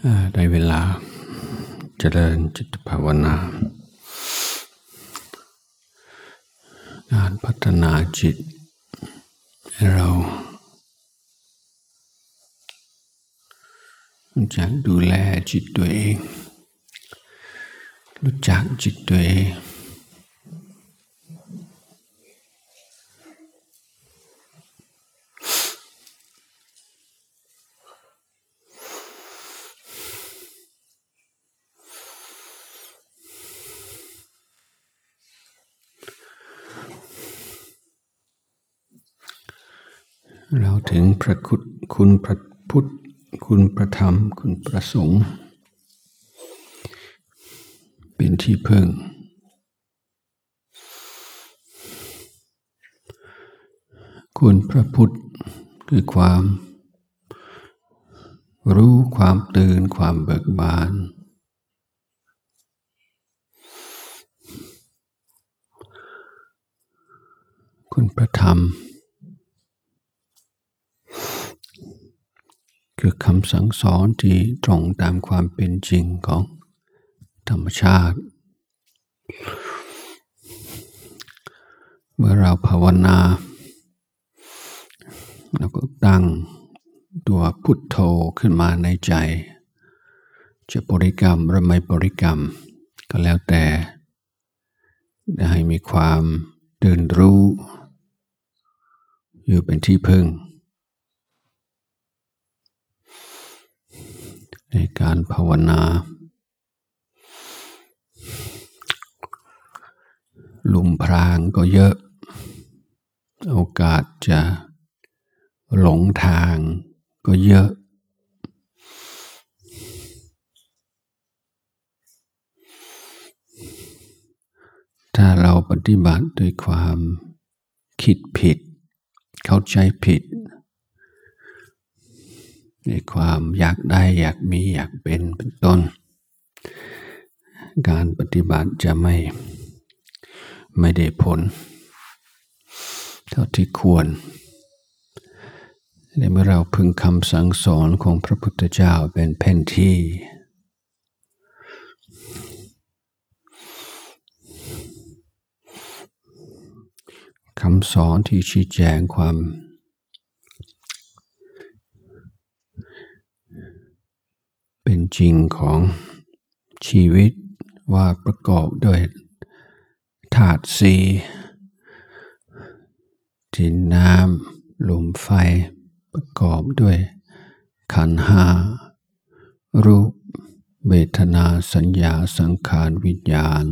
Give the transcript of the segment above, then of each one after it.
ได้เวลาเจริญจิตภาวนาการพัฒนาจิตให้เรารู้จักดูแลจิตตัวเองรู้จักจิตตัวเองเราถึงพระคุณพระพุทธคุณพระธรรมคุณพระสงฆ์เป็นที่พึ่งคุณพระพุทธคือความรู้ความตื่นความเบิกบานคุณพระธรรมคือคำสั่งสอนที่ตรงตามความเป็นจริงของธรรมชาติเมื่อเราภาวนาเราก็ตั้งตัวพุทโธขึ้นมาในใจจะบริกรรมหรือไม่บริกรรมก็แล้วแต่ให้มีความตื่นรู้อยู่เป็นที่พึ่งในการภาวนาลุมพรางก็เยอะโอกาสจะหลงทางก็เยอะถ้าเราปฏิบัติด้วยความคิดผิดเข้าใจผิดในความอยากได้อยากมีอยากเป็นต้นการปฏิบัติจะไม่ได้ผลเท่าที่ควรและเมื่อเราพึงคำสั่งสอนของพระพุทธเจ้าเป็นแผนที่คำสอนที่ชี้แจงความเป็นจริงของชีวิตว่าประกอบด้วยธาตุสี่ดินน้ำลมไฟประกอบด้วยขันธ์ห้ารูปเวทนาสัญญาสังขารวิญญาณ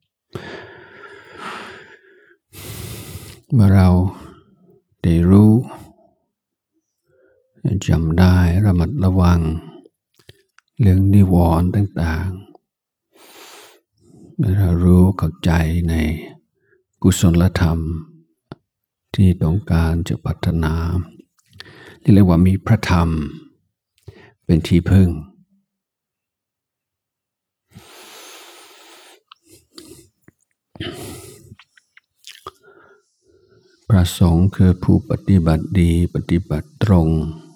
เมื่อเราได้รู้จำได้ระมัดระวังเรื่องนิวรณ์ต่างๆเมื่อเรารู้เข้าใจในกุศลธรรมที่ต้องการจะพัฒนาเรียกว่ามีพระธรรมเป็นที่พึ่งพระสงฆ์คือผู้ปฏิบัติดีปฏิบัติตรง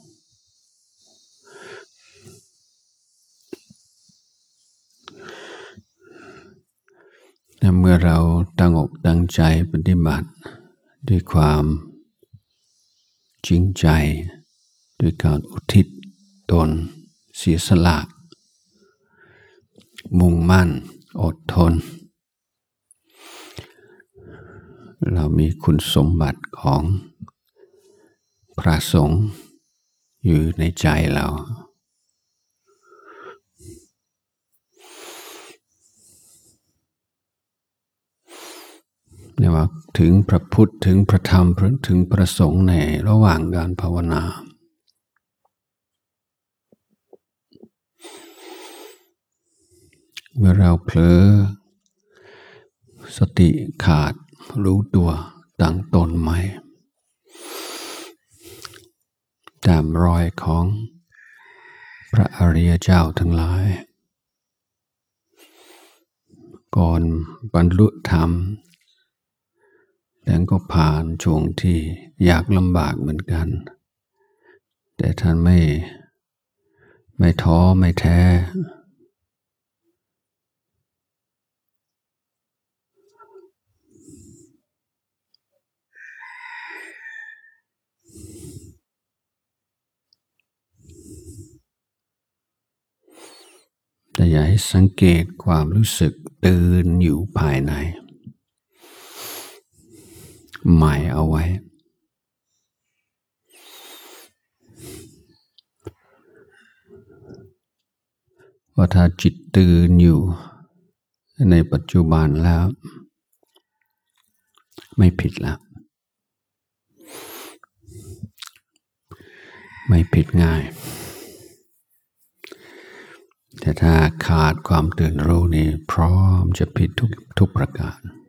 และเมื่อเราตั้งอกตั้งใจปฏิบัติด้วยความจริงใจด้วยการอุทิศตนเสียสละมุ่งมั่นอดทนเรามีคุณสมบัติของพระสงฆ์อยู่ในใจเราเรียกว่าถึงพระพุทธถึงพระธรรมถึงพระสงฆ์ในระหว่างการภาวนาเมื่อเราเผลอสติขาดรู้ตัวตั้งตนใหม่ตามรอยของพระอริยเจ้าทั้งหลายก่อนบรรลุธรรมแล้วก็ผ่านช่วงที่ยากลำบากเหมือนกันแต่ท่านไม่ท้อไม่แท้แต่อย่าให้สังเกตความรู้สึกตื่นอยู่ภายในหมายเอาไว้ว่าถ้าจิตตื่นอยู่ในปัจจุบันแล้วไม่ผิดแล้วไม่ผิดง่ายแต่ถ้าขาดความตื่นรู้นี่พร้อมจะผิดทุกประการ